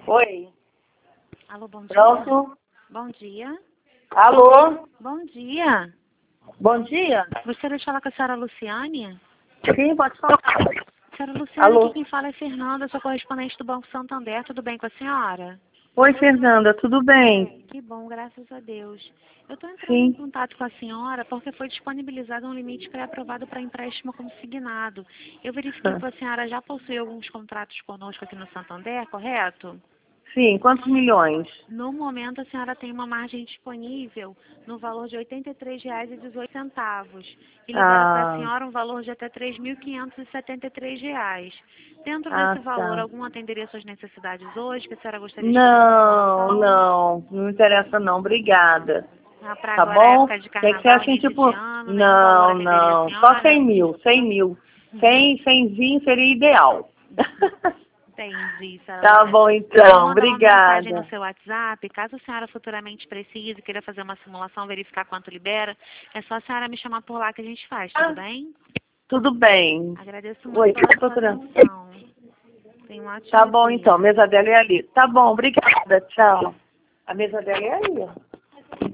Oi. Alô, bom dia. Pronto? Bom dia. Alô? Bom dia. Bom dia? Gostaria de falar com a senhora Luciane? Sim, pode falar. Senhora Luciane, Alô? aqui quem fala é Fernanda, sou correspondente do Banco Santander. Tudo bem com a senhora? Oi, Fernanda, tudo bem? Que bom, graças a Deus. Eu estou entrando em Sim. contato com a senhora porque foi disponibilizado um limite pré-aprovado para empréstimo consignado. Eu verifiquei que a senhora já possui alguns contratos conosco aqui no Santander, correto? Sim, quantos milhões? No momento, a senhora tem uma margem disponível no valor de R$ 83,18 e libera para a senhora um valor de até R$ 3.573. Dentro desse valor, Tá. algum atenderia suas necessidades hoje, que a senhora gostaria de fazer uma Não, simulação? não me interessa não, obrigada. Para Tá agora, a bom? época de Tem que ser carnaval, assim, início de tipo, ano, nenhum valor não, atenderia a não, só senhora? 100 mil, 100 mil. 100zinho seria ideal. Entendi, senhora Tá Luciane. bom Eu vou então, mandar uma mensagem no obrigada. seu WhatsApp. Caso a senhora futuramente precise, queira fazer uma simulação, verificar quanto libera, é só a senhora me chamar por lá que a gente faz, tudo bem? Tudo bem. Agradeço muito Oi, pela fica sua procurando. atenção. Tenha um Tá ótimo bom então, dia. mesa dela é ali. Tá bom, obrigada, tchau. A mesa dela é ali, ó.